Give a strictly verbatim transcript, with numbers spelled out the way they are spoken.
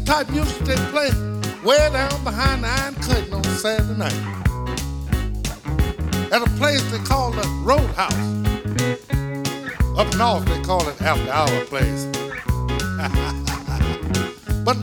type of music they play way down behind the iron curtain on Saturday night. At a place they call the Roadhouse. Up north they call it After Hour Place.